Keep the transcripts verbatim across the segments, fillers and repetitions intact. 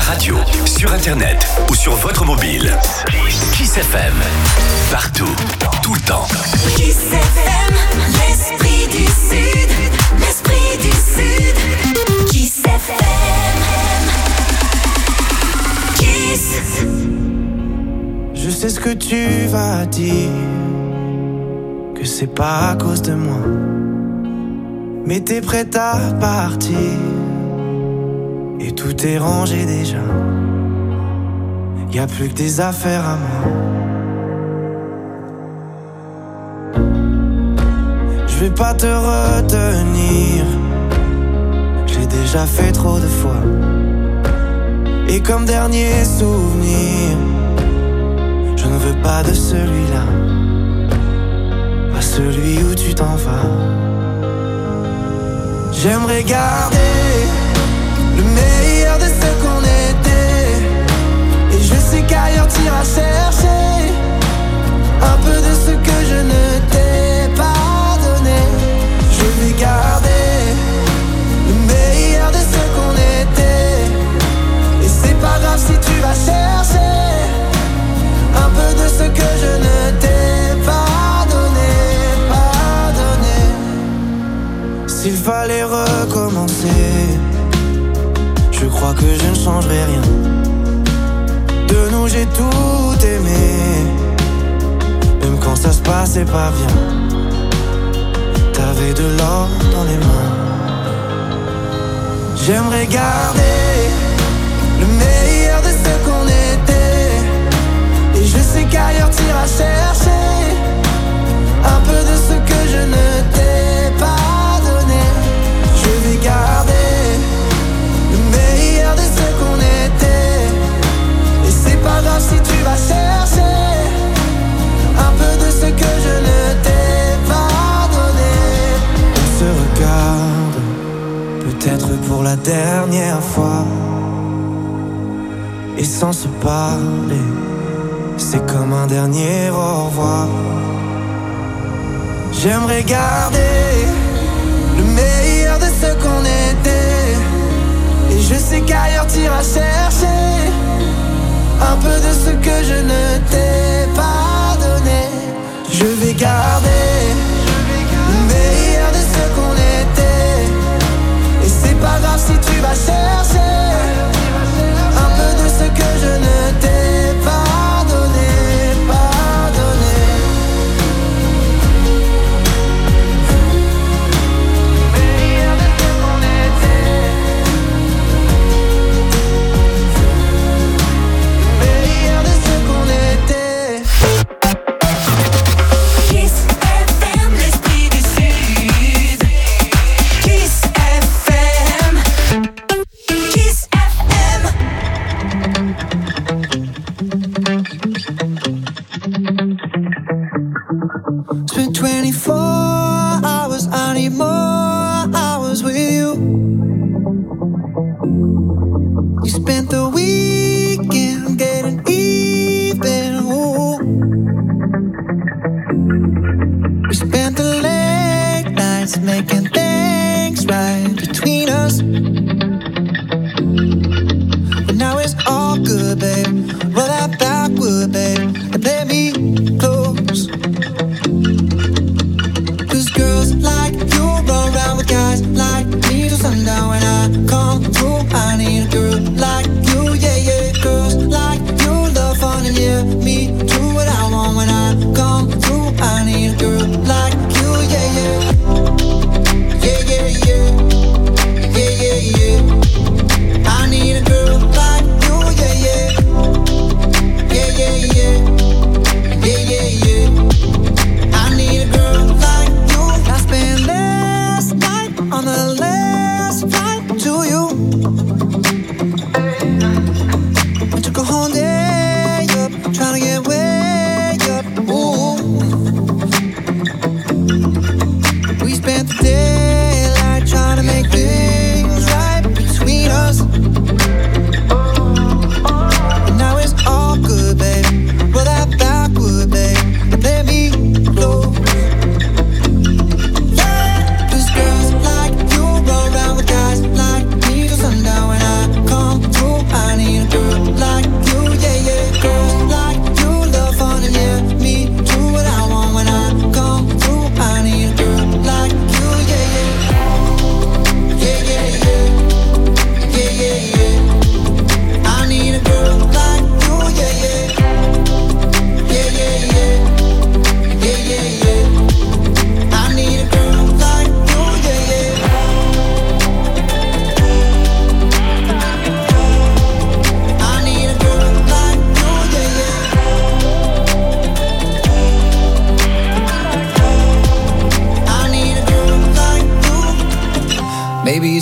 radio, sur internet ou sur votre mobile. Kiss F M, partout, tout le temps. Kiss F M, l'esprit du Sud, l'esprit du Sud. Kiss F M, Kiss. Je sais ce que tu vas dire, que c'est pas à cause de moi, mais t'es prête à partir et tout est rangé déjà. Y'a plus que des affaires à moi. Je vais pas te retenir, je l'ai déjà fait trop de fois. Et comme dernier souvenir, je ne veux pas de celui-là, pas celui où tu t'en vas. J'aimerais garder le meilleur de ce qu'on était, et je sais qu'ailleurs t'iras chercher un peu de ce que je ne t'ai pas donné. Je vais garder le meilleur de ce qu'on était, et c'est pas grave si tu vas chercher un peu de ce que je ne t'ai pas donné, pas donné. S'il fallait recommencer, je crois que je ne changerai rien. De nous j'ai tout aimé, même quand ça se passait pas bien. T'avais de l'or dans les mains. J'aimerais garder le meilleur de ce qu'on était, et je sais qu'ailleurs t'iras chercher un peu de ce que je ne t'ai pas donné. Je vais garder le meilleur de ce qu'on était, et c'est pas grave si tu vas chercher un peu de ce que je ne t'ai pas donné. On se regarde, peut-être pour la dernière fois, et sans se parler, c'est comme un dernier au revoir. J'aimerais garder le meilleur de ce qu'on était, et je sais qu'ailleurs t'iras chercher un peu de ce que je ne t'ai pas donné. Je vais garder le meilleur de ce qu'on était, et c'est pas grave si tu vas chercher un peu de ce que je ne t'ai pas donné, pas donné. Meilleur de ce qu'on était, meilleur de ce qu'on était. Kiss F M, l'esprit du Sud. Kiss F M, Kiss F M. It's been twenty-four hours, I need more hours with you. You spent the weekend getting even, ooh. We spent the late nights making things right between us, but now it's all good, babe. Roll that backward, babe, and play me close. Cause girls like you run around with guys like me till sundown. When I come through, I need a girl like you, yeah, yeah. Girls like you love fun, and yeah, me do what I want. When I come through, I need a girl like you, yeah, yeah. Yeah, yeah, yeah. Yeah, yeah, yeah. I need a girl like you, yeah, yeah. Yeah, yeah, yeah.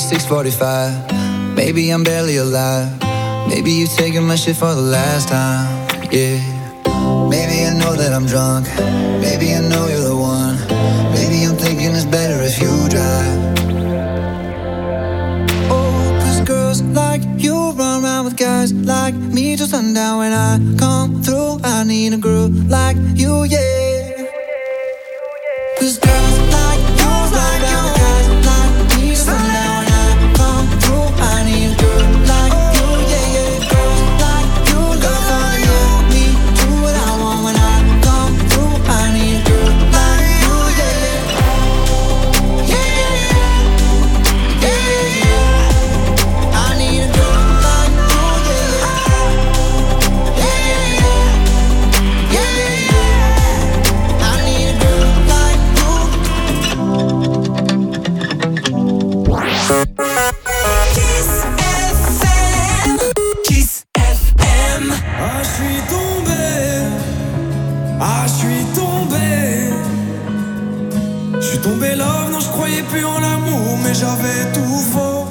six forty-five. Maybe I'm barely alive. Maybe you've taken my shit for the last time. Yeah. Maybe I know that I'm drunk. Maybe I know you're the one. Maybe I'm thinking it's better if you drive. Oh, cause girls like you run around with guys like me till sundown. When I come through, I need a girl like you, yeah. Cause girls like you run around with guys like me till sundown. When I come through, I need a girl like you, yeah, yeah. Girls like you, girls like you, me do what I want. When I come through, I need a girl like you, yeah, yeah, yeah, yeah, yeah. I need a girl like you, yeah, yeah, yeah, yeah, yeah. I need a girl like you. Kiss F M, Kiss F M. Ah, je suis tombé, ah, je suis tombé. Je suis tombé love, non, je croyais plus en l'amour, mais j'avais tout faux.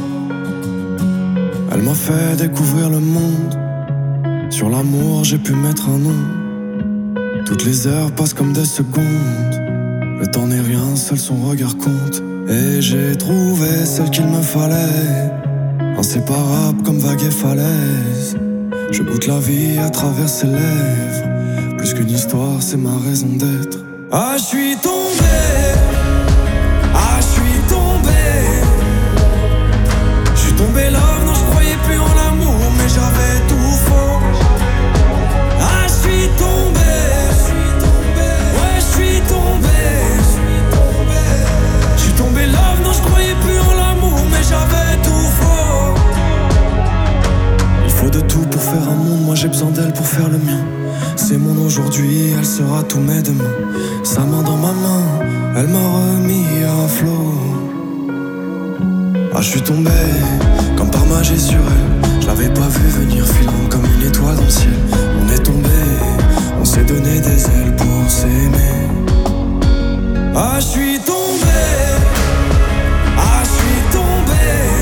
Elle m'a fait découvrir le monde. Sur l'amour, j'ai pu mettre un nom. Toutes les heures passent comme des secondes. Le temps n'est rien, seul son regard compte. Et j'ai trouvé celle qu'il me fallait. Inséparable comme vague et falaise. Je goûte la vie à travers ses lèvres. Plus qu'une histoire, c'est ma raison d'être. Ah, je suis tombé. Ah, je suis tombé. Je suis tombé love, non, je croyais plus en l'amour, mais j'avais tout faux. Ah, je suis tombé. Ouais, je suis tombé. Je suis tombé love, non, je croyais plus en l'amour, mais j'avais tout faux. Il faut de tout pour faire un monde, moi j'ai besoin d'elle pour faire le mien. C'est mon aujourd'hui, elle sera tous mes demain. Sa main dans ma main, elle m'a remis à flot. Ah, je suis tombé, comme par magie sur elle. Je l'avais pas vu venir, filant comme une étoile dans le ciel. On est tombé, on s'est donné des ailes pour s'aimer. Ah, je suis tombé. Ah, je suis tombé.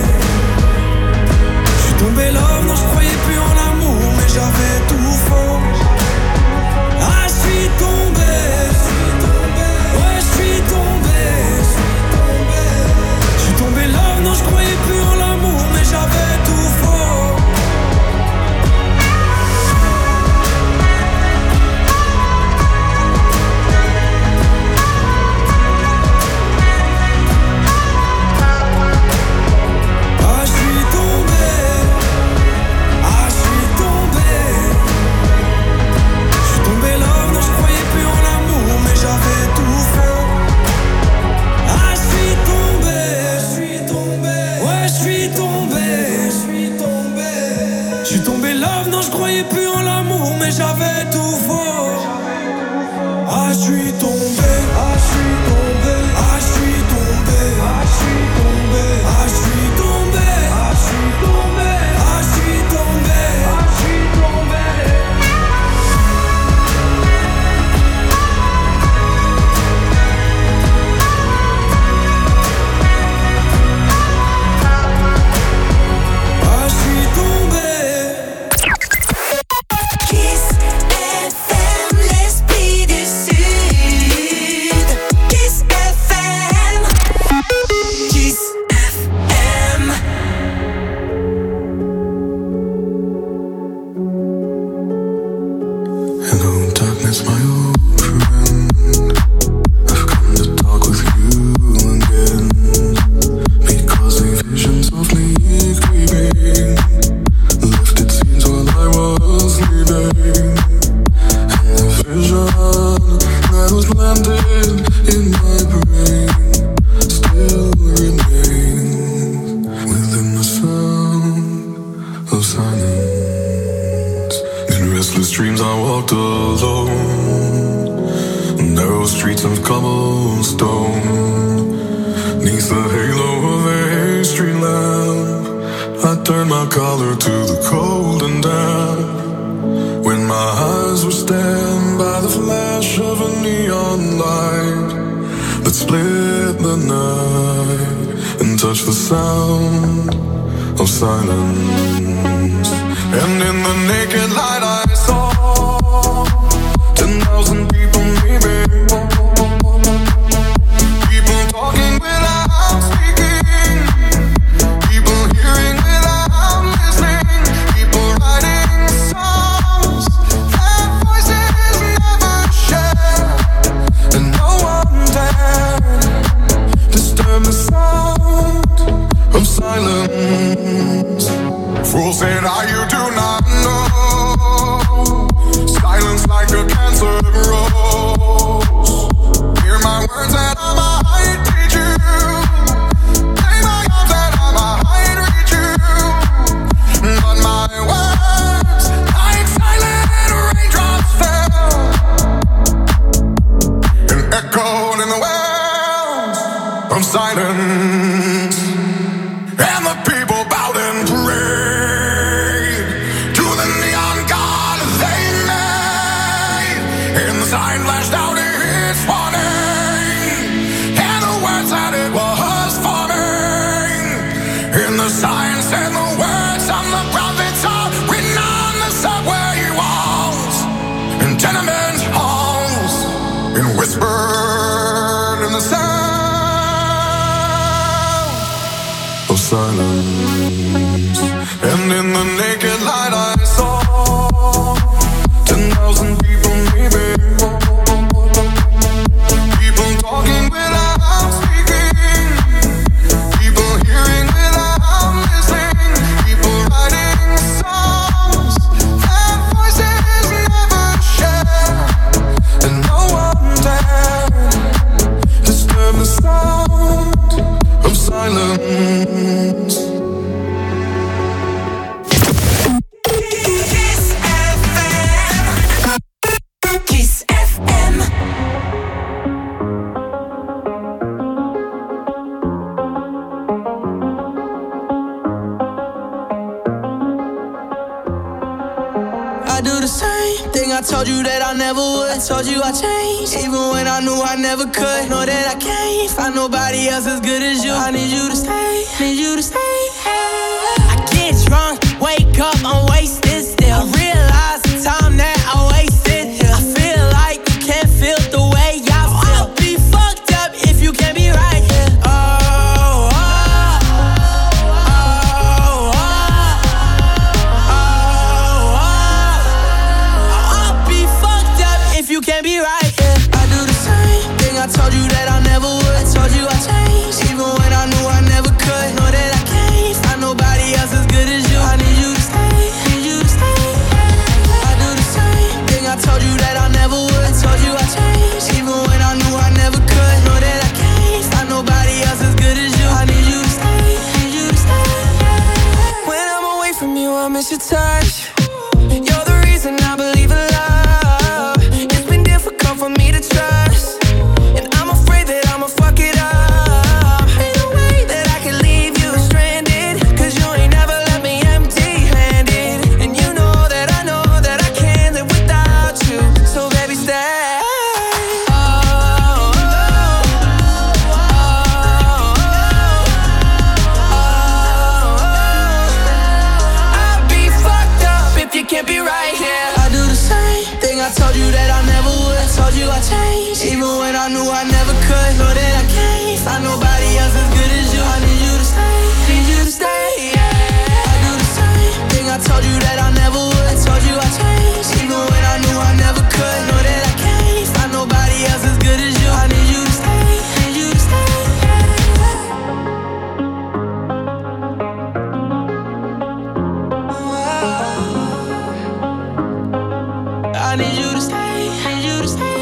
Je suis tombé love, non, je croyais plus en l'amour, mais j'avais tout faux. Ah, je suis tombé. Ouais, je suis tombé. Je suis tombé love, non, je croyais plus en l'amour, mais j'avais tout faux. Ah, je suis tombé. Ah, je suis tombé. Je suis tombé love, non, je croyais plus en l'amour, mais j'avais tout faux. Ah, je suis tombé. Je suis tombé. Ouais, je suis tombé. Je suis tombé. Je suis tombé love, non, je croyais plus en l'amour, mais j'avais tout faux. Ah, je suis tombé. Ah, je suis tombé. Ah, je suis tombé. Ah, je suis tombé. Ah, je suis tombé. Ah, je suis tombé. Ah, je suis tombé. Ah, je suis tombé. Ah, je suis tombé. Kiss F M, l'esprit du Sud. Kiss F M. Kiss F M. Hello, darkness, my old friend. I've come to talk with you again. Because a vision softly creeping left its scenes while I was sleeping. And the vision that was landed in my brain still remains within the sound of silence. In restless dreams I walked alone, narrow streets of cobblestone. Neath the halo of a street lamp, I turned my collar to the cold and damp. When my eyes were stabbed by the flash of a neon light that split the night touch the sound of silence. And in the naked light I saw ten thousand people, maybe people talking without speaking, people hearing without listening, people writing songs that voices never share, and no one dared disturb the sound of silence. Fools said, "Ah, you do not know. Silence like a cancer grows. Hear my words that I might teach you. Play my arms that I might reach you. But my words, like silent raindrops, fell and echoed in the wells of silence. And the people bowed and prayed to the neon god they made. And the sign flashed out its warning, and the words that it was forming. And the sign said the words of the prophets are written on the subway walls and tenement halls, and whispered in the sound of silence. And in the naked light I saw ten thousand people, maybe people talking without speaking, people hearing without listening, people writing songs that voices never share, and no one dared disturb the sound of silence. Kiss F M. I do the same thing I told you that I never would. I told you I changed, even when I knew I never could. Know that I can't find nobody else as good as you. I need you to stay, need you to stay. I get drunk, wake up, I'm wasted still. I realize the time that I wasted here. I feel like you can't feel the way I feel. I'll be fucked up if you can't be right here. Oh, oh, oh, oh, oh, oh. I'll be fucked up if you can't be right here. I do the same thing I told you that I never would. I told you I changed, even when I knew I never could. Know that I can't find nobody else as good as you. I need you to stay, need you to stay. I do the same thing I told you that I never would. I told you I changed, even when I knew I never could. Know that I can't find nobody else as good as you. I need you to stay, need you to stay. When I'm away from you, I miss your touch. You're the reason I believe in love. It's been difficult for me to trust, and I'm afraid that I'ma fuck it up. Ain't no way that I can leave you stranded, 'cause you ain't never left me empty-handed. And you know that I know that I can't live without you. So baby, stay. Oh, oh, oh, oh, oh. I'll be fucked up if you can't be right here. I do the same thing I told you that I never would. I told you I changed, even when I knew I never could. Know that I can't find nobody else as good as you. I need you to stay, need you to stay. Yeah. I do the same thing I told you that I never would. I told you I changed, even when I knew I never could. Know that I can't find nobody else as good as you. I need you to stay, need you to stay. I need you to stay, need you to stay.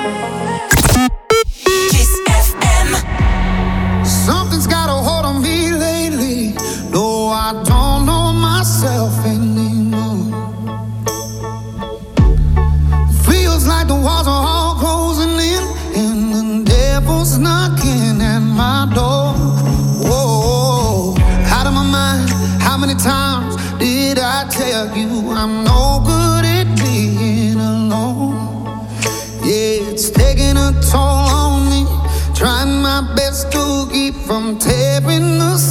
Kiss F M. Something's got a hold on me lately. No, I don't know myself anymore. Feels like the walls are all closing in, and the devil's knocking at my door. Whoa, out of my mind. How many times did I tell you I'm no good at being alone? Yeah, it's taking a toll on me. Trying my best to keep from tearing the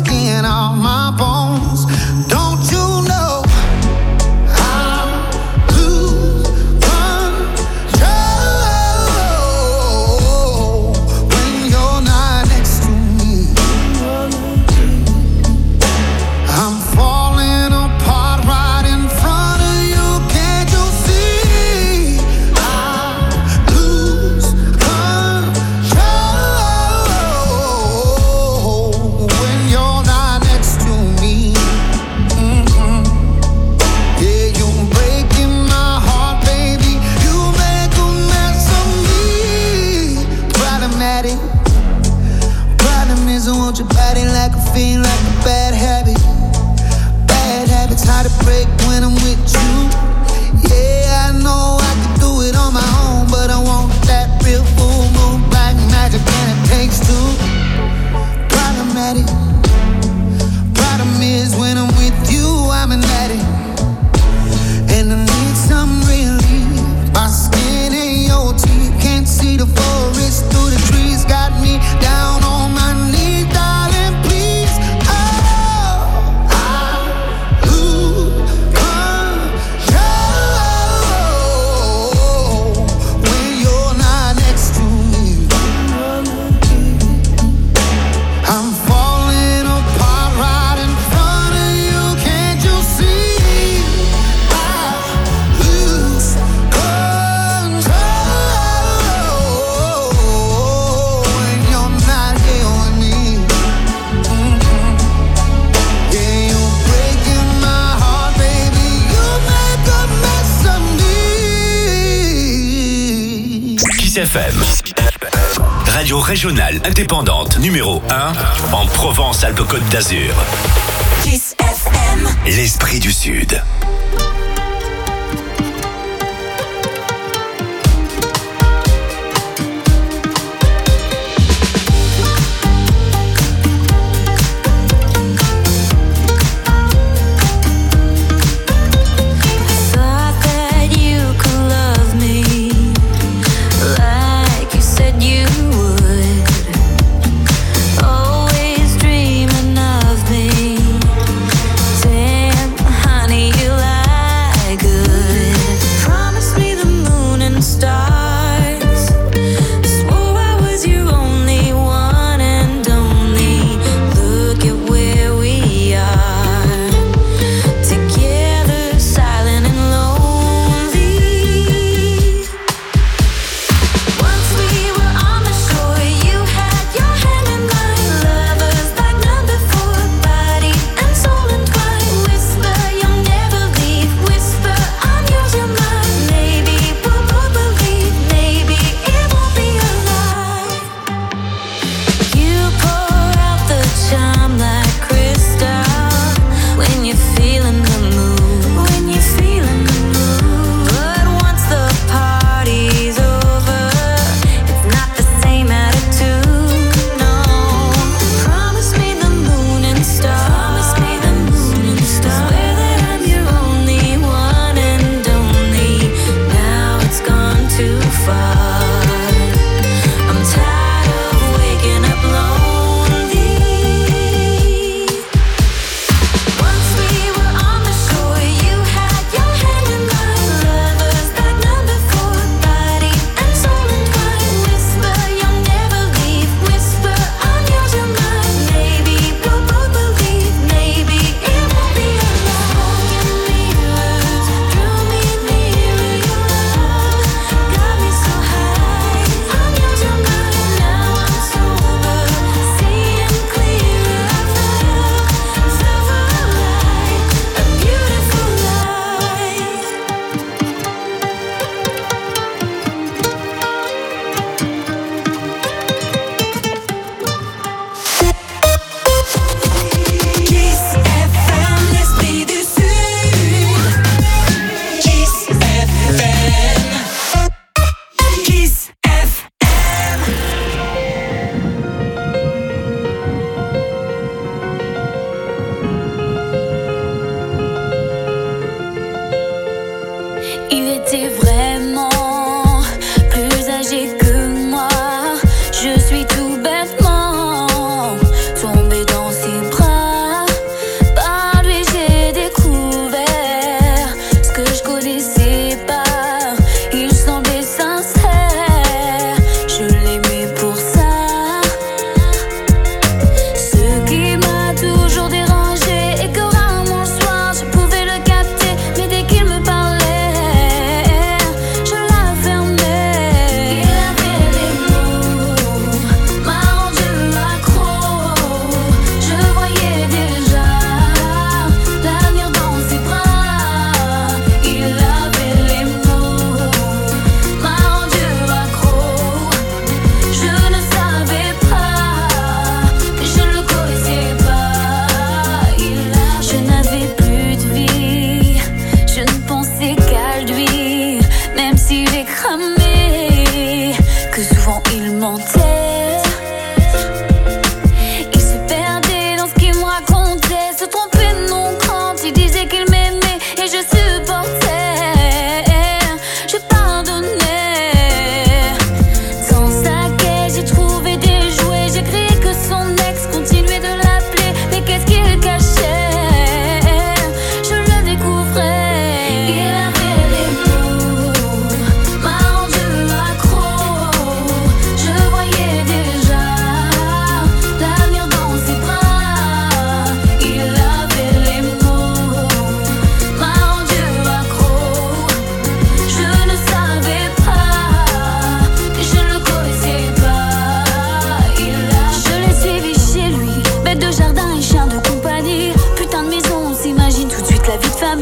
heart to break when I'm with you. Yeah, I know I can do it on my own, but I want that real full moon, black magic, and it takes two. Problematic. Problem is when I'm with you, I'm an addict, and I need some relief. My skin and your teeth, can't see the forest through the trees, got me down on my knees, darling, please. Oh, I lose control when you're not next to me. I'm falling apart right in front of you, can't you see? I lose control when you're not here with me. Mm-hmm. Yeah, you're breaking my heart, baby. You make a mess of me. Kiss F M. Radio régionale indépendante numéro un en Provence-Alpes-Côte d'Azur. Kiss F M. L'esprit du Sud. Thought that you could love me like you said you would. Always dreaming of me. Damn, honey, you like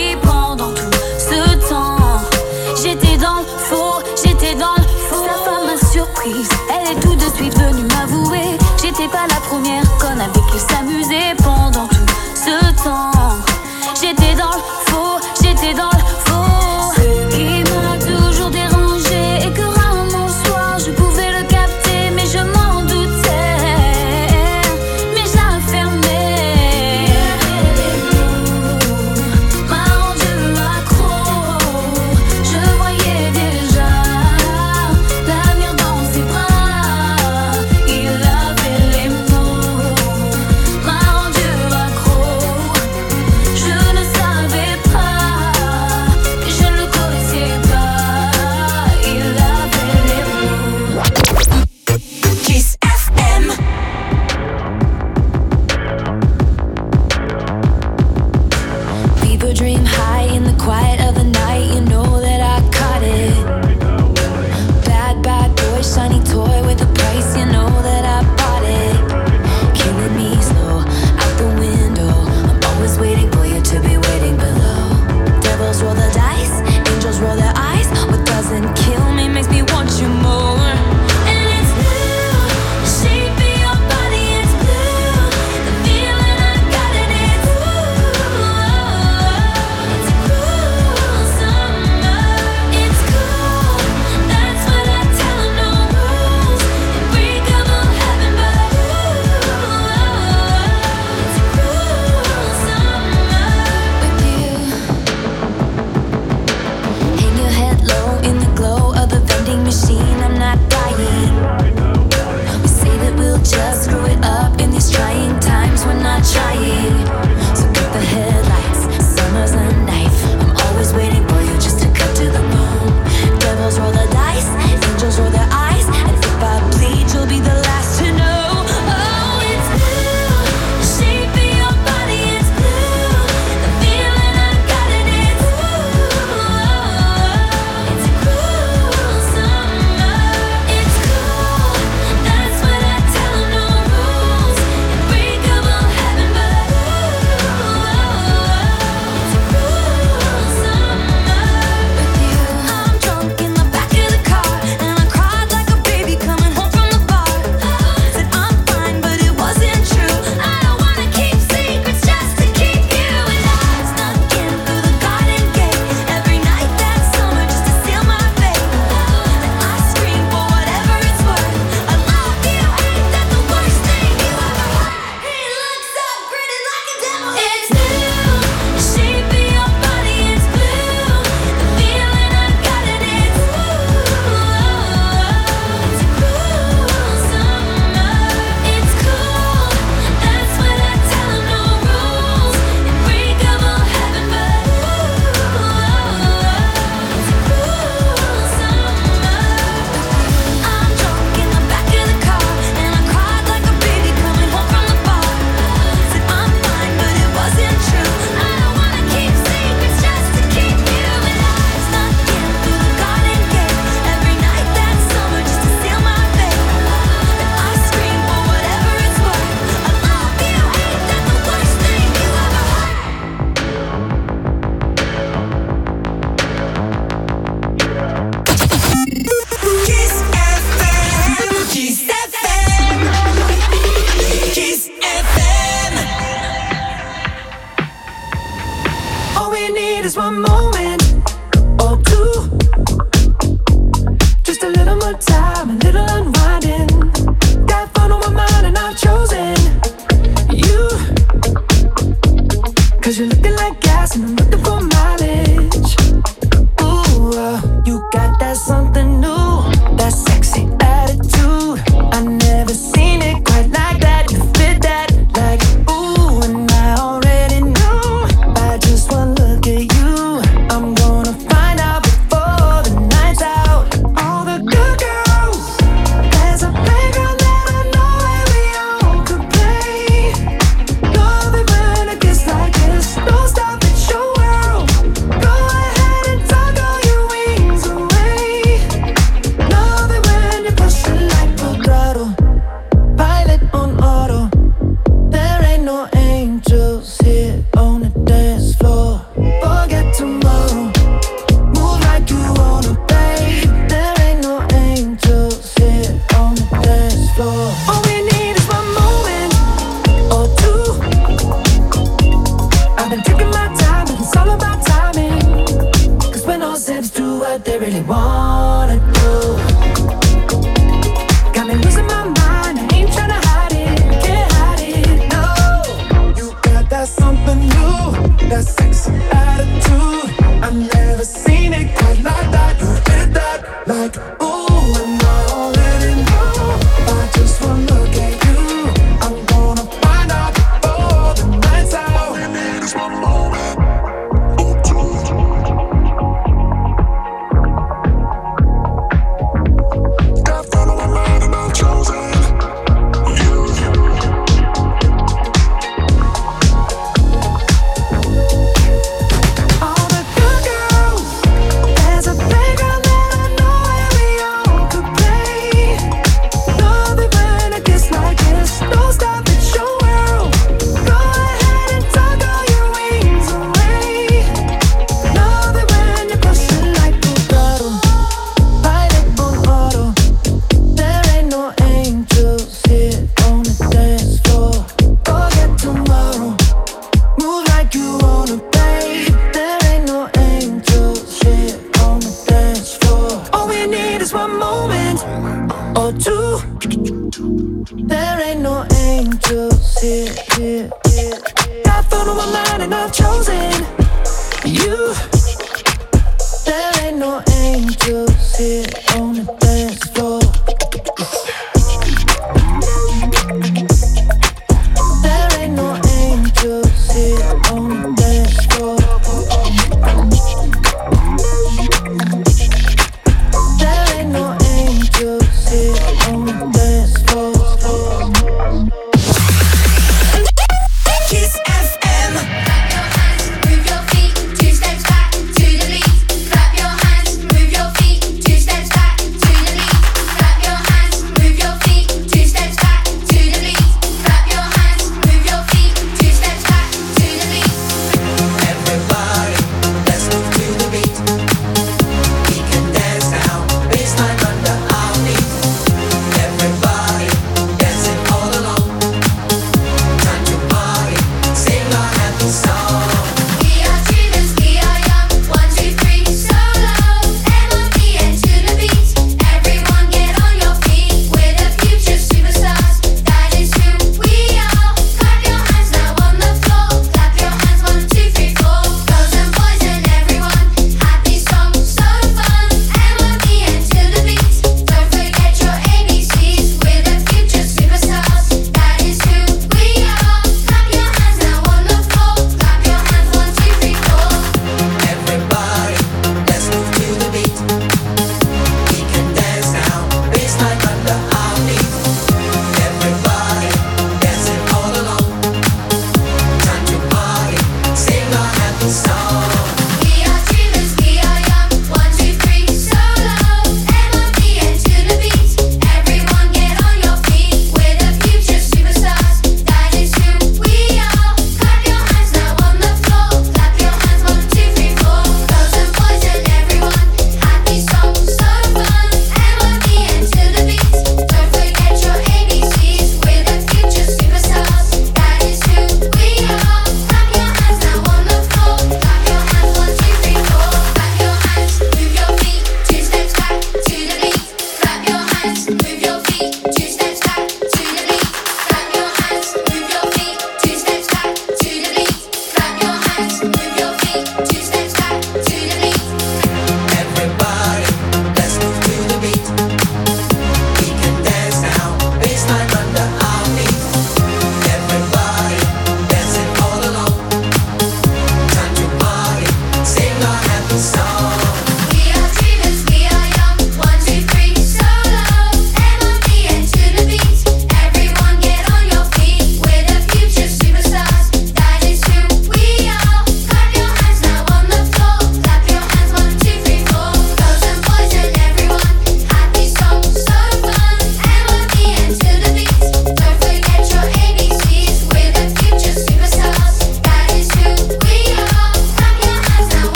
oui, pendant tout ce temps, j'étais dans le faux, j'étais dans le faux. Sa femme m'a surprise, elle est tout de suite venue m'avouer. J'étais pas la première conne avec qui s'amuser pendant tout ce temps. J'étais dans le faux, j'étais dans le faux. Ce qui m'a toujours dérangé et que rarement le soir je pouvais le capter, mais je m'en doutais, mais je la fermais. M'a rendu accro, je voyais déjà l'avenir dans ses bras. Il avait les mots, m'a rendu accro. Je ne savais pas, je ne le connaissais pas. Il avait les mots. Kiss F M. People dream high in the quiet of the night. You know that I caught it. Bad, bad boy, shiny toy with a price. You know that I bought it. Killing me slow, out the window. I'm always waiting for you to be waiting below. Devils roll the dice, angels roll their eyes. What doesn't kill me makes me want you more. And it's blue, the shape of your body, it's blue. The feeling I got in it's blue. It's a cruel summer, it's cool. That's what I tell 'em, no rules. Unbreakable heaven, but ooh, it's a cruel summer with you. Hang your head low in the glow of the vending machine. I'm not dying. We say that we'll just screw it up in these trying times. We're not trying. So cut the headlights. Summer's a knife. I'm always waiting for you just to cut to the bone. Devils roll the dice, angels roll their eyes, and if I bleed, you'll be the last to know. Oh, it's blue, the shape of your body, it's blue. The feeling I got in it's blue. It's a cruel summer, it's cool. That's what I tell 'em, no rules. Unbreakable heaven, but ooh, it's a cruel summer with you. I'm drunk in the back of the car, and I cried like a baby coming home from the bar. Said I'm fine, but it wasn't true. I don't wanna keep secrets just to keep you alive. Snuck in through the garden gate every night that summer just to seal my fate. Then I scream for whatever it's worth. I love you, ain't that the worst thing you ever heard? He looks up, grinning like a devil. It's blue, the shape of your body, it's blue. The feeling I got in it's blue. It's a cruel summer, it's cool. That's what I tell 'em, no rules. Unbreakable heaven, but ooh, it's a cruel summer. I'm drunk in the back of the car, and I cried like a baby coming home from the bar. Said I'm fine, but it wasn't true. I don't wanna keep secrets just to keep you alive. Snuck in through the garden gate every night that summer just to seal my fate. Then I scream for whatever it's worth. I love you, ain't that the worst thing you ever heard? Kiss F M. Kiss F M. Kiss F M. All we need is one moment or two. Just a little more time, a little unwinding. Got fun on my mind and I've chosen you. Cause you're looking like gas and I'm looking for mileage. Ooh, uh, you got that something new, that sexy attitude. I never seen it quite like that. You fit that like ooh, and I already knew by just one look at you. I'm gonna find out before the night's out. All the good girls, there's a playground that I know where we all could play. Love it when it gets like this. Don't stop, it's your world. Go ahead and talk all you really wanna do. Got me losing my mind, I ain't tryna hide it, can't hide it, no. You got that something new, that sexy attitude. I've never seen it quite like that. You did that like ooh, and I already know. By just one look at you, I'm gonna find out before the night's out. All we need is one moment or two. Got fun on my mind and I've chosen you. All the good girls, there's a playground that I know where we all could play. Love it when it gets like this. Don't stop, it's your world. Go ahead and tuck all your wings away. Love it when you push it like a throttle. Pilot on auto. There ain't no angels here on the dance floor. Forget tomorrow. Move like you wanna, babe. There ain't no angels here on the dance floor. All we need is one moment or two. There ain't no angels here, here, here. Got fun on my mind and I've chosen you. There ain't no angels here on the dance floor. There ain't no angels here on the dance floor. There ain't no angels here on the dance floor. Kiss F M. Clap your hands, move your feet, two steps back to the beat. Clap your hands, move your feet, two steps back to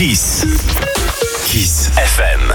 Kiss. Kiss F M.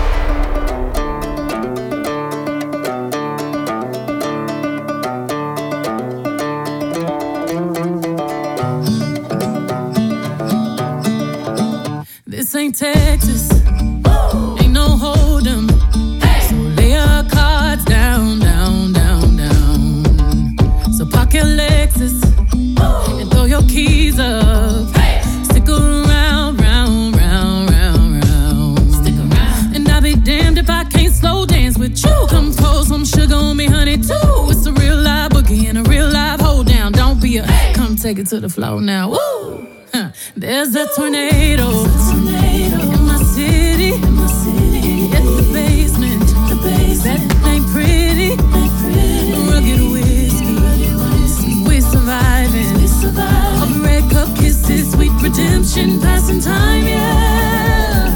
This ain't Texas. Woo! Ain't no hold'em. Hey! So lay your cards down, down, down, down. So park your Lexus. Woo! And throw your keys up. Hey! Stick around, round, round, round, round. Stick around. And I'll be damned if I can't slow dance with you. Come pour some sugar on me, honey, too. It's a real live boogie and a real live hold down. Don't be a hey! Come take it to the floor now. Woo! There's a tornado, There's a tornado in my city, in my city. At the basement, the basement. That ain't pretty, ain't pretty. Rugged whiskey, rugged whiskey. We're surviving, we're surviving. Of red cup kisses, sweet redemption, passing time, yeah.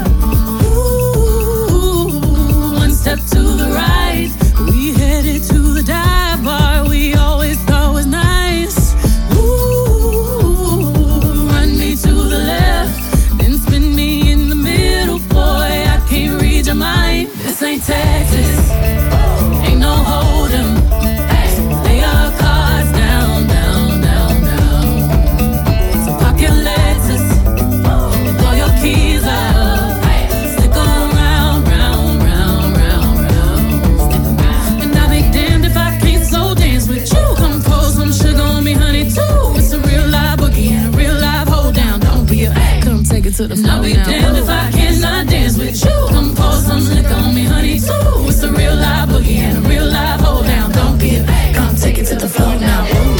Ooh, one step to the right, we headed to the dive bar we always thought was nice. To the left, then spin me in the middle, boy, I can't read your mind. This ain't Texas, ain't no hold'em. Hey, lay your cards down, down, down, down. So park your Lexus and throw your keys up. Hey, stick around, round, round, round, round. Stick around. And I'll be damned if I can't slow dance with you. Come pour some sugar on me, honey, too. It's a real live boogie and a real live hold down. Don't be a come take it to the floor. I'll be damned if I cannot dance with you. Come pour some liquor on me, honey, too. It's a real live boogie and a real live hold down. Don't be a come take it to the floor now. Ooh.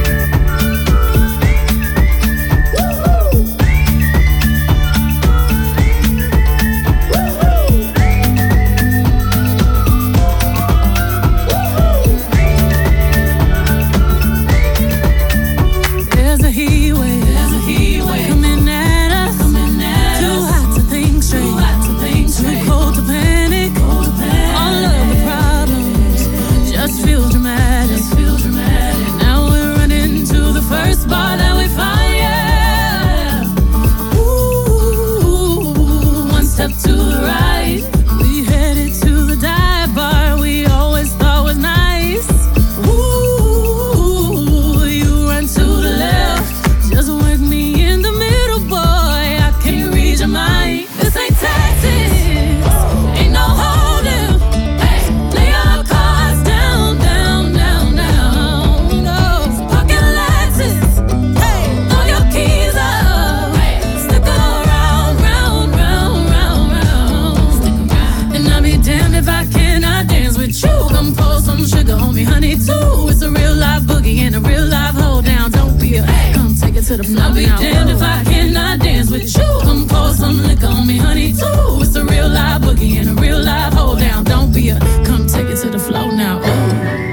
To the floor. I'll be damned if I cannot dance with you. Come pour some liquor on me, honey, too. It's a real live boogie and a real live hold down. Don't be a come take it to the floor now. Ooh.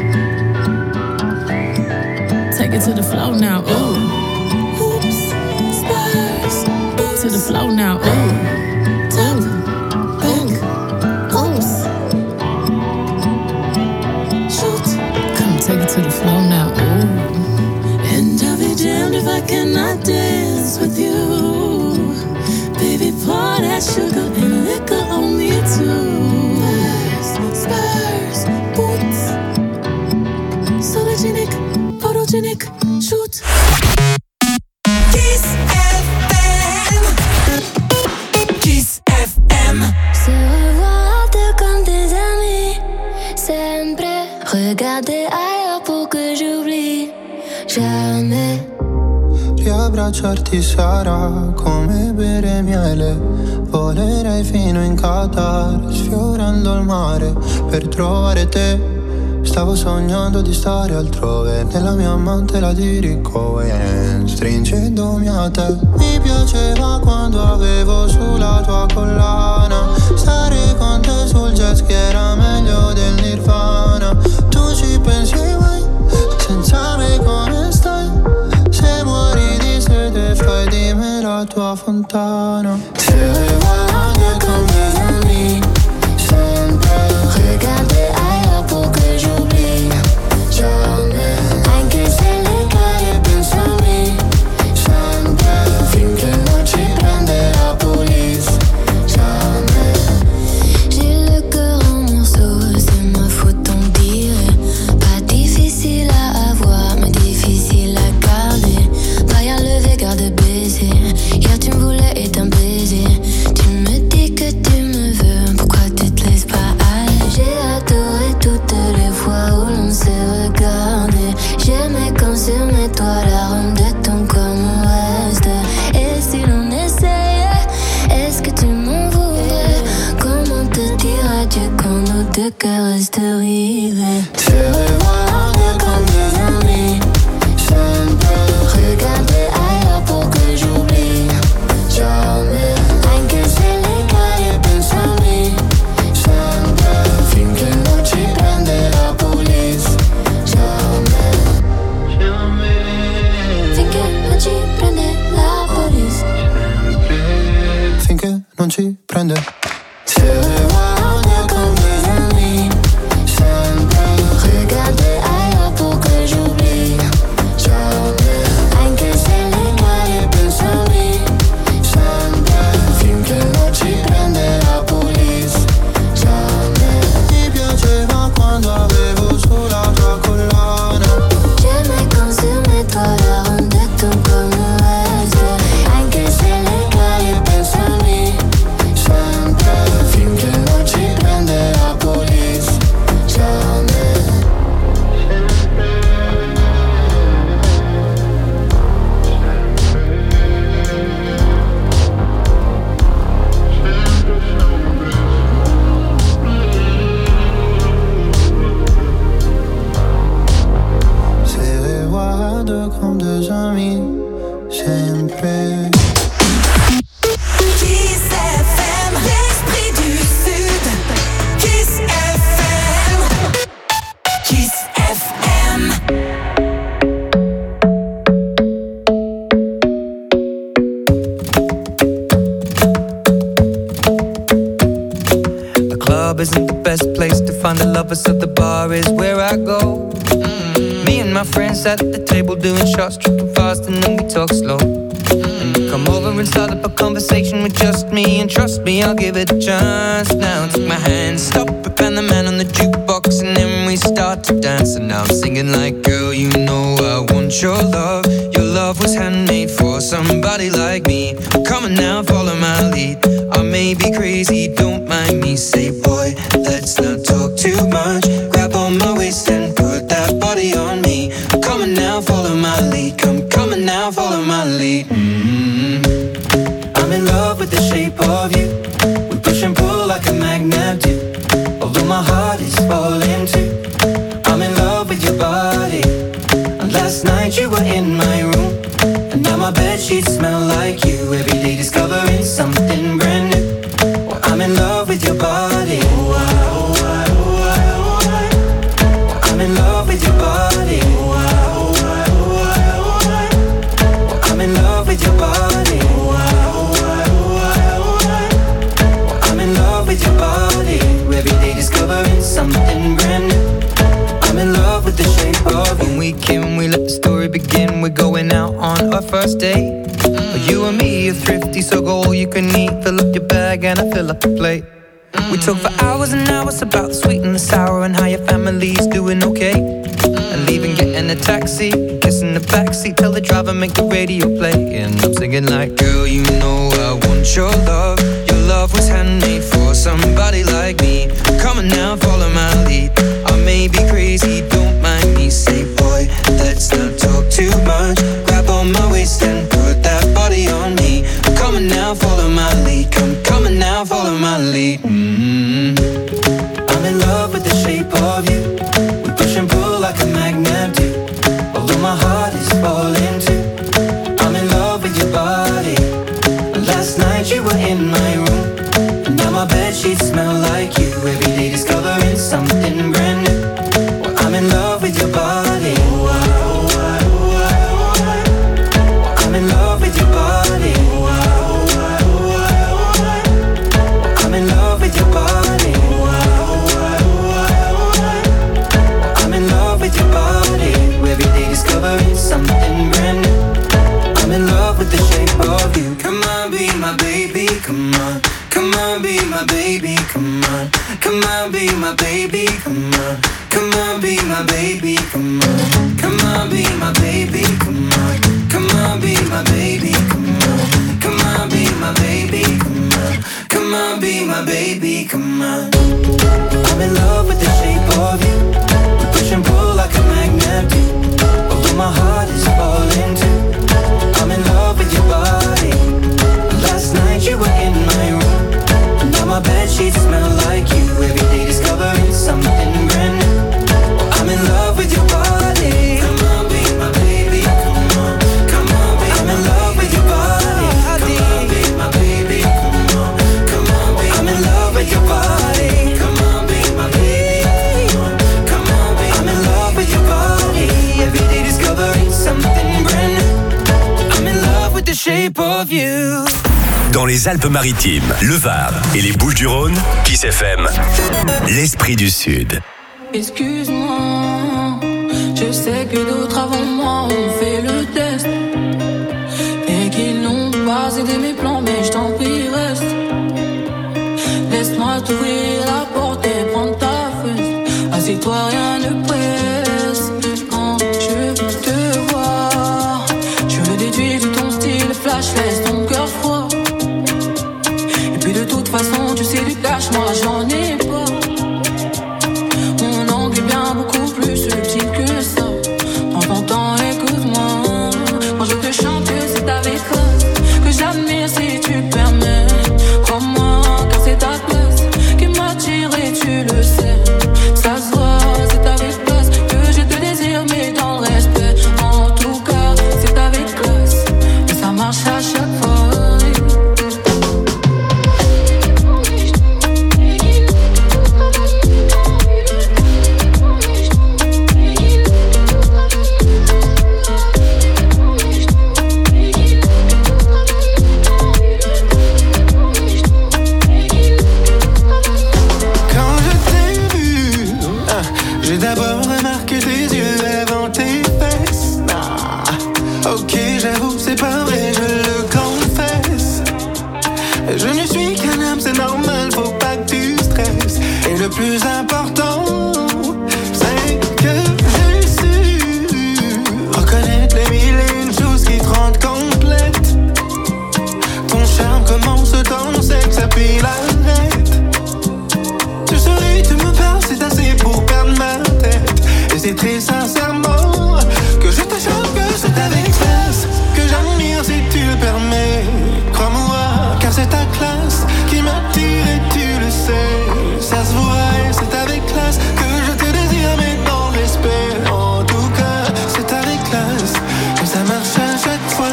Take it to the floor now. Ooh. Oops, spurs. To the floor now. Ooh. Top, back, oops. Shoot. Come take it to the floor now. Ooh. And I'll be damned if I cannot dance with you. Baby, pour that sugar and liquor on me too. Spurs, spurs, boots. Sologenic, photogenic, shoot. Kiss F M. Kiss F M. Se revoir de comme des amis. Sempre regarder ailleurs pour que j'oublie. Jamais. Riabbracciarti sarà come bere miele. Volerei fino in Qatar, sfiorando il mare per trovare te. Stavo sognando di stare altrove, nella mia amante la Diricoen, stringendomi a te. Mi piaceva quando avevo sulla tua collana, stare con te sul jet ski era meglio del Nirvana. Tu ci pensi mai, senza me come stai? Se muori di sete fai di me la tua fontana. Se guardi con me anni, sempre regarder ailleurs pour que j'oublie. Jamais. Anche se le cade pensa a me, sempre finché non ci prende la pulizia. cœur reste rivé. Se revoir comme des amis. Je ne peux regarder ailleurs pour que j'oublie. Jamais. Anche se le caie pensami. Sempre. Finché non ci prende la police. Jamais. Jamais. Finché non ci prende la police. Finché non ci prende. Se revoir comme des amis. Sempre. Regarder ailleurs pour que j'oublie. Jamais. Anche se le caie pensami. Sempre. Finché non ci prende la police. Jamais. Ti piaceva quando avevo sulla tua collana. J'aimais quand sur mes doigts la rondette ton corps me reste. Anche se le caie pensami. Sempre. Finché non ci prende la police. Jamais. Se revoir deux comme deux amis. Sempre. Kiss F M, l'esprit du Sud. Kiss F M. Kiss F M. The club isn't the best place to find the lovers, so the bar is where I go. Mm. Me and my friends at the table doing shots, tripping fast, and then we talk slow. And you come over and start up a conversation with just me, and trust me, I'll give it a chance. Now take my hand, stop it, and the man on the jukebox, and then we start to dance. And now I'm singing like, girl, you know I want your love. Your love was handmade for somebody like me. Come on now, follow my lead. I may be crazy, don't mind me. Say, boy, let's not talk too much. Grab on my waist and put that body on me. Come on now, follow my lead. Come, come on now, follow my lead. Mm-hmm. I'm in love with the shape of you. We push and pull like a magnet do. Although my heart is falling too. I'm in love with your body. And last night you were in my room. And now my bedsheets smell like you. Every day discovering something brand new. Well, I'm in love with your body. Oh, I, oh, I, oh, I, oh, I. Well, I'm in love with your body. Oh, I, oh, I, oh, I, oh, I. Well, I'm in love with your body. Oh, I, oh, I, oh, I, oh, I. Well, I'm in love with your body. Every day discovering something brand new. I'm in love with the shape of you. When we came, we let the story begin. We're going out on our first date. Mm. You and me are thrifty, so go all you can eat. Fill up your bag and I fill up the plate. Mm. We talk for hours and hours about the sweet and the sour and how your family's doing okay. Mm. And leaving, getting a taxi, kissing the backseat, tell the driver make the radio play. And I'm singing like, girl, you know I want your love. Your love was handmade for somebody like me. Come on now, follow my lead. I may be crazy, don't mind me. Say, boy, let's not talk too much. Grab on my waist and put that body on me. Come on now, follow my lead. Come, come on now, follow my lead. Mm-hmm. I'm in love with the shape of you. We push and pull like a magnet do. Although my heart is falling too. I'm in love with your body. Last night you were in my room. And now my bedsheets smell like you. Every day discovering something brand new. Well, I'm in love with your body. Oh, I, oh, I, oh, I, oh, I. Well, I'm in love with your body. Oh, I, oh, I, oh, I, oh, I. Well, I'm in love with your body. Oh, I, oh, I, oh, I, oh, I. Well, I'm in love with your body. Every day discovering something brand new. I'm in love with the shape of you. Come on, be my baby, come on. Come on, be my baby, come on. Come on, be my baby, come on. Come on, be my baby, come on. Come on, be my baby, come on. Come on, be my baby, come on. Come on, be my baby, come on. Come on, be my baby, come on. I'm in love with the shape of you. We push and pull like a magnet do. Although my heart is falling too. I'm in love with your body. Last night you were in my room. Now my bedsheets smell like you. Every day discovering something shape of you. Dans les Alpes-Maritimes, le Var et les Bouches-du-Rhône, Kiss F M, l'esprit du Sud. Excuse-moi, je sais que d'autres avant moi ont fait le test et qu'ils n'ont pas aidé mes plans, mais je t'en prie reste. Laisse-moi t'ouvrir la porte et prendre ta fesse. Assieds-toi, rien ne presse. Quand je te vois, je le déduis de ton style flash, laisse ton cœur froid. Et puis de toute façon, tu sais du cash, moi j'en ai pas. Mon angle est bien beaucoup plus subtil que ça. Prends ton temps, écoute-moi. Quand je te chante, c'est avec classe que j'admire si tu permets. Crois-moi, car c'est ta classe qui m'attire et tu le sais. Ça se voit, c'est avec classe que je te désire, mais dans le respect. En tout cas, c'est avec classe et ça marche à chaque fois. J'ai d'abord remarqué tes yeux avant tes fesses. Ah, ok, j'avoue, c'est pas vrai, je le confesse. Je ne suis qu'un homme, c'est normal, faut pas que tu stresses. Et le plus important, c'est que j'ai su reconnaître les mille et une choses qui te rendent complète. Ton charme commence dans le sexe, puis l'arrête. Tu souris, tu me parles, c'est assez pour perdre ma tête. Et c'est très sincèrement que je te chante, que c'est avec classe que j'admire si tu le permets. Crois-moi, car c'est ta classe qui m'attire et tu le sais. Ça se voit et c'est avec classe que je te désire, mais dans le respect. En tout cas, c'est avec classe que ça marche à chaque fois.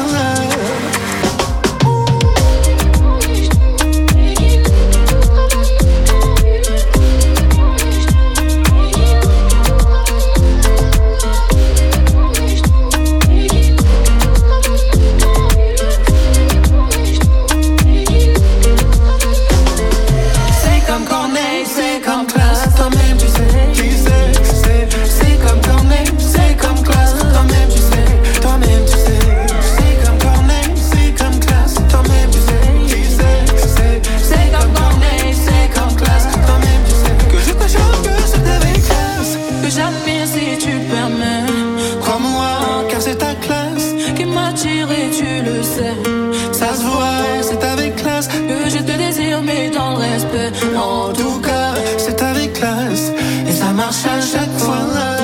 En tout cas, c'est avec classe et ça marche à chaque fois.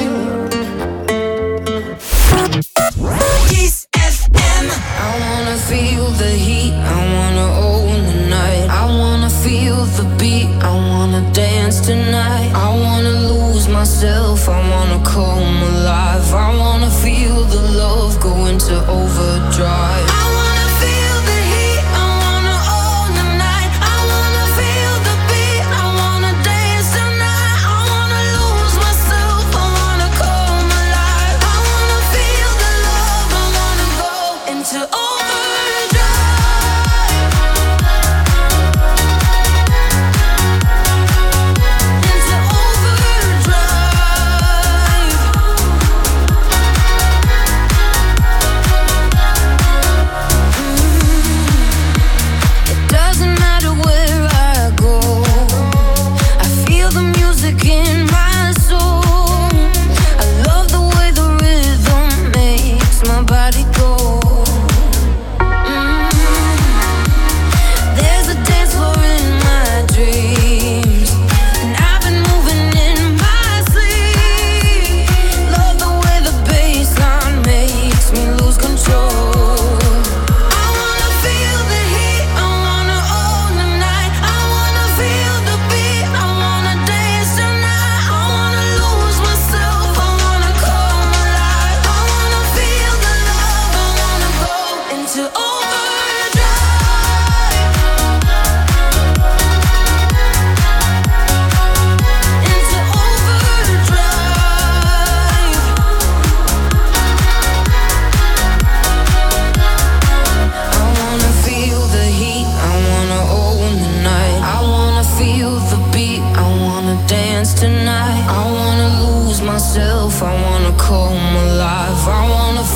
Kiss F M. I wanna feel the heat, I wanna own the night. I wanna feel the beat, I wanna dance tonight. I wanna lose myself, I wanna come alive. I wanna feel the love go into overdrive. I wanna feel the heat, I wanna own the night. I wanna feel the beat, I wanna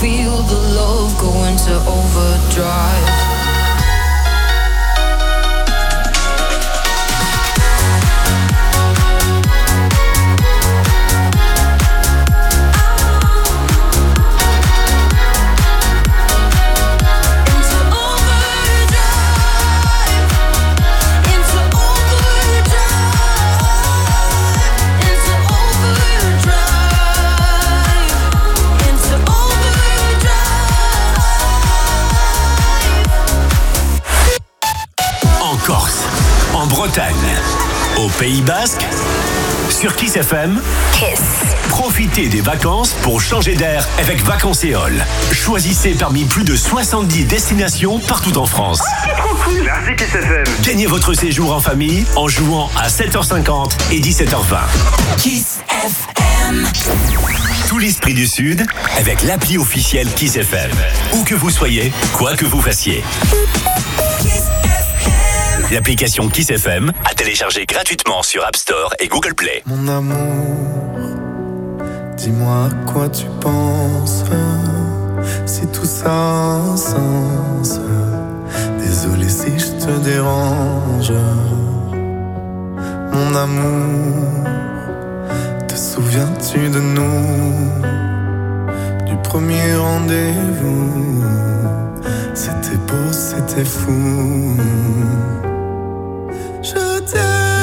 feel the love go into overdrive. Bretagne, au Pays Basque, sur Kiss F M. Kiss. Profitez des vacances pour changer d'air avec Vacances-Éole. Choisissez parmi plus de soixante-dix destinations partout en France. Oh, c'est trop cool. Merci Kiss F M. Gagnez votre séjour en famille en jouant à sept heures cinquante et dix-sept heures vingt. Kiss F M. Tout l'esprit du Sud avec l'appli officielle Kiss F M. Où que vous soyez, quoi que vous fassiez. L'application Kiss F M à télécharger gratuitement sur App Store et Google Play. Mon amour, dis-moi à quoi tu penses, si tout ça a un sens. Désolé si je te dérange. Mon amour, te souviens-tu de nous, du premier rendez-vous? C'était beau, c'était fou. Je t'aime,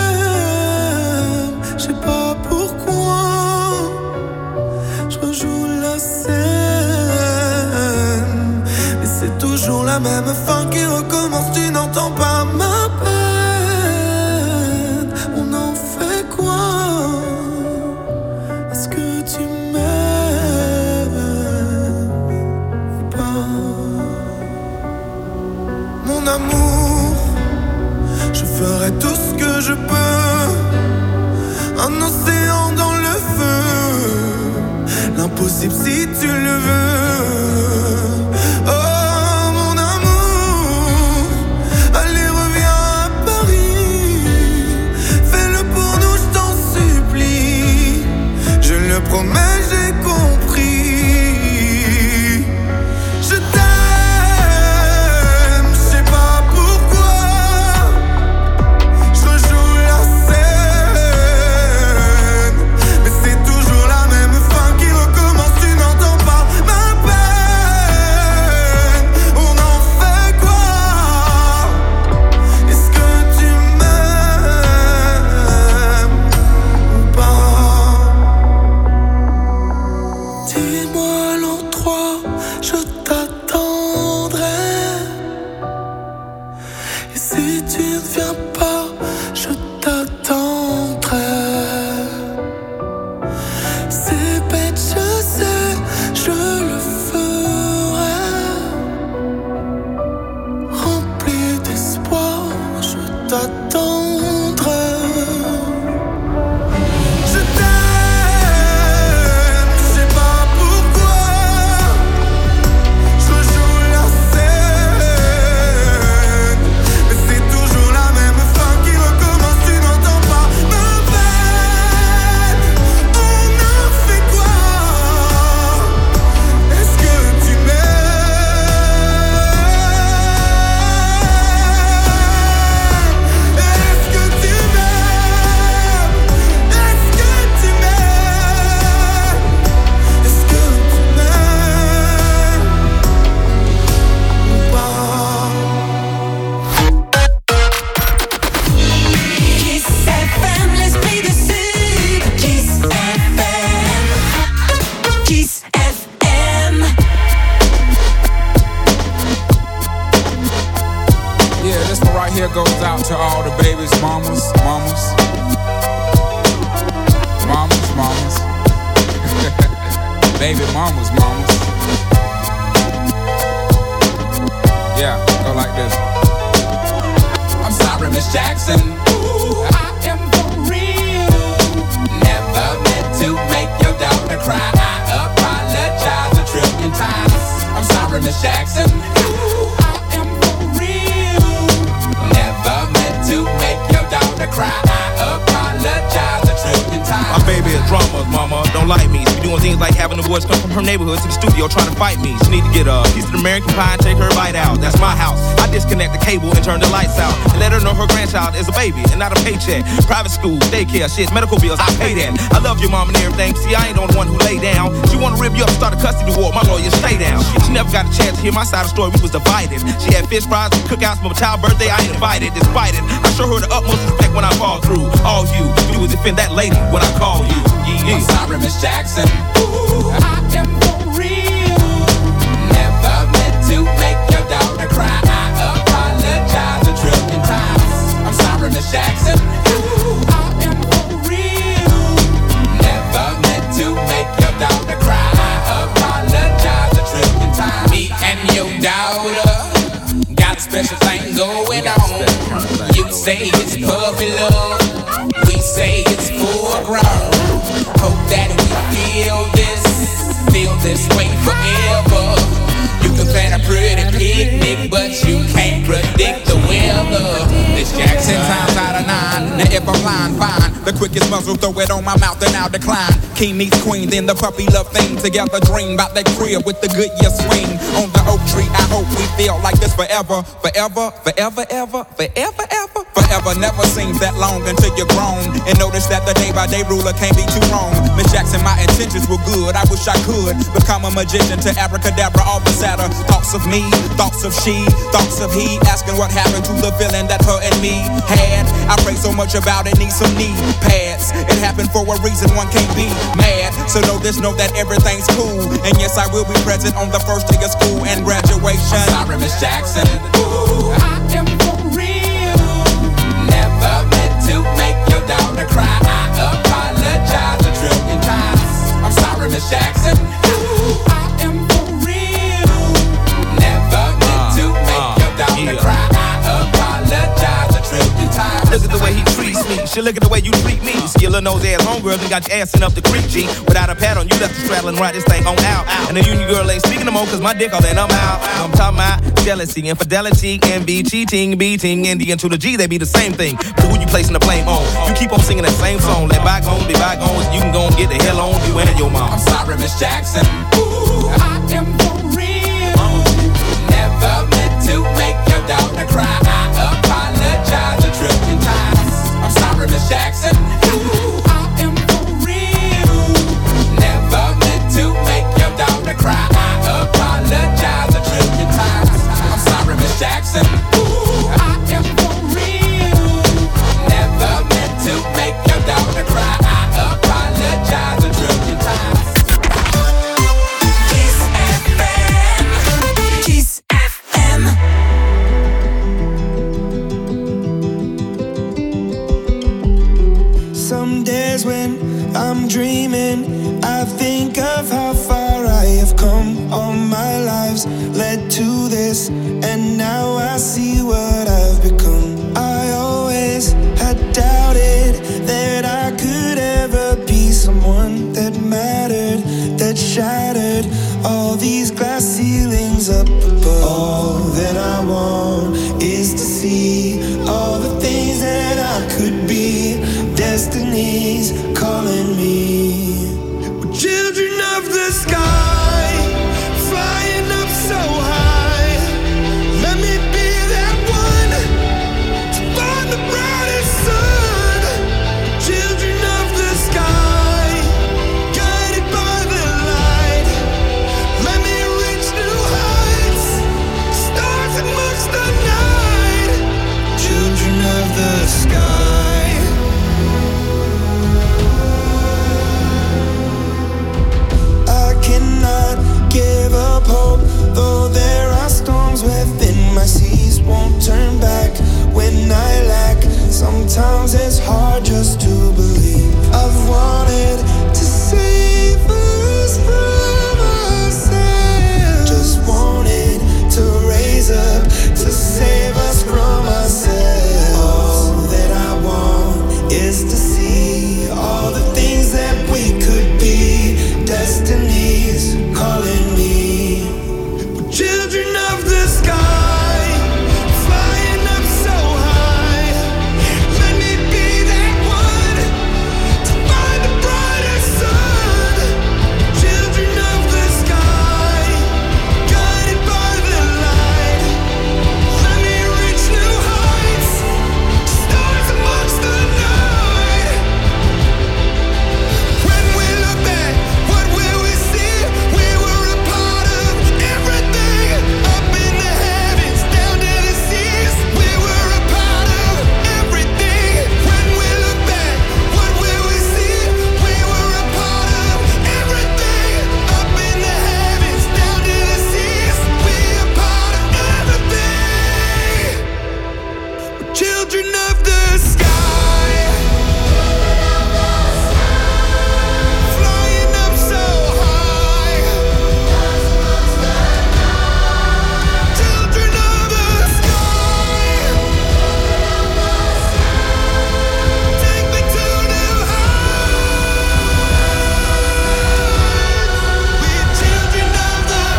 je sais pas pourquoi. Je rejoue la scène, mais c'est toujours la même fin qui recommence. Tu n'entends pas ma peine. On en fait quoi? Est-ce que tu m'aimes ou pas? Mon amour, je ferai tout ce que je peux. Un océan dans le feu, l'impossible si tu le veux. Oh mon amour, allez reviens à Paris. Fais-le pour nous, je t'en supplie. Je le promets, j'ai compris. Je t'aime. Like Having the boys come from her neighborhood to the studio trying to fight me. She need to get a piece of American pie and take her bite out. That's my house. I disconnect the cable and turn the lights out and let her know her grandchild is a baby and not a paycheck. Private school, daycare, shit, medical bills, I pay that. I love your mom and everything. See, I ain't the only one who lay down. She wanna rip you up, start a custody war. My lawyer, stay down. She never got a chance to hear my side of the story. We was divided. She had fish fries and cookouts for my child's birthday. I ain't invited. Despite it, I show her the utmost respect when I fall through. All you, you would defend that lady when I call you. Yeah, yeah. I'm sorry, Miss Jackson. Ooh, I am for real. Never meant to make your daughter cry. I apologize a trillion times. I'm sorry, Miss Jackson. Ooh, I am for real. Never meant to make your daughter cry. I apologize a trillion times. Me and your daughter got a special thing going on. You say it's puppy love. We say it's full grown. Hope that we feel this, feel this way forever. You can plan a pretty picnic, but you can't predict the weather. This Jackson times out of nine. Now if I'm lying, fine. The quickest muzzle, throw it on my mouth and I'll decline. King meets queen, then the puppy love thing. Together dream about that crib with the good year swing. On the oak tree, I hope we feel like this forever. Forever, forever, ever, forever, ever. Forever never seems that long until you're grown. And notice that the day by day ruler can't be too wrong. Miss Jackson, my intentions were good. I wish I could become a magician to abracadabra all the sadder. Thoughts of me, thoughts of she, thoughts of he. Asking what happened to the feeling that her and me had. I pray so much about it, need some knee pads. It happened for a reason, one can't be mad. So know this, know that everything's cool. And yes, I will be present on the first day of school and graduation. I'm sorry, Miss Jackson. Ooh, I am for real. Never meant to make your daughter cry. I apologize a trillion times. I'm sorry, Miss Jackson. Ooh, I am for real. Never meant to make uh, your daughter yeah. cry. I apologize a trillion times. Look at the way he treats me. She look at the way you treat me. Skillin' nose ass homegirls and got your ass in up the creek, G. Without a pad on, you left the straddle and ride this thing on out. And the union girl ain't speaking no more, cause my dick all in, I'm out. I'm talking about jealousy, infidelity, envy, cheating, beating, and the N to the G, they be the same thing. But who you placing the blame on? You keep on singing that same song. Let bygones be bygones. You can go and get the hell on you and your mom. I'm sorry, Miss Jackson. Ooh, I am for real. Never meant to make your daughter cry. I apologize a trillion times. I'm sorry, Miss Jackson. Ooh, I am for real. Never meant to make your daughter cry. I apologize a trillion times. I'm sorry, Miss Jackson. Ooh, I am for real. Never meant to make your daughter cry. I apologize a trillion times. Kiss F M. Kiss F M. Some days when I'm dreaming, I think of how far I have come. All my lives led to this, and now I see what I've become. I always had doubted that I could ever be someone that mattered, that shattered